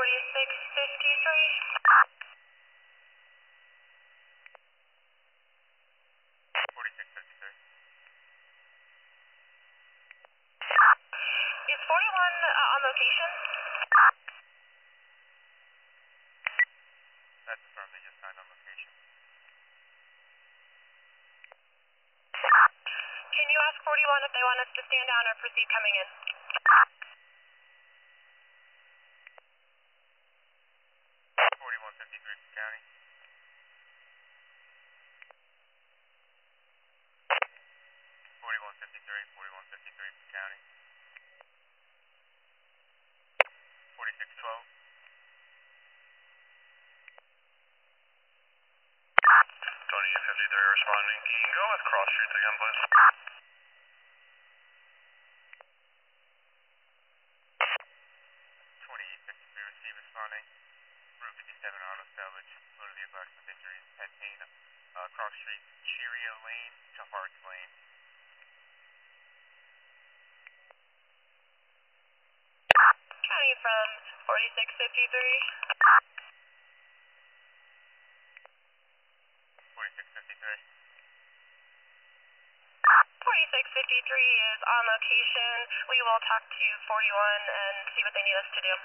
4653. Is 41 on location? That's affirmed, they just signed on location. Can you ask 41 if they want us to stand down or proceed coming in? 4153 for county. 4153 for county. 4612. Tony 53 responding. Can you go with cross streets again, please? 2853 received responding. Route 57 auto salvage. Load of vehicle accident injuries. Head pain. Cross Street, Cheerio Lane to Harts Lane. County from 4653. 4653. 4653 is on location. We will talk to 41 and see what they need us to do.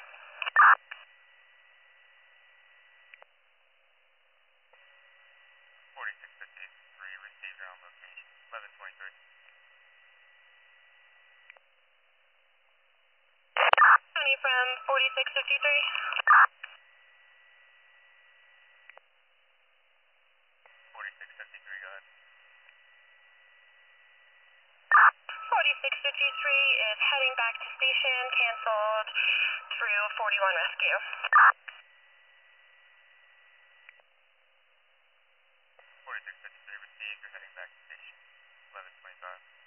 4653 received on location. 1123. County from 4653. 4653, go ahead. 4653 is heading back to station, canceled through 41 rescue. 4653 received, you're heading back to station. 1125.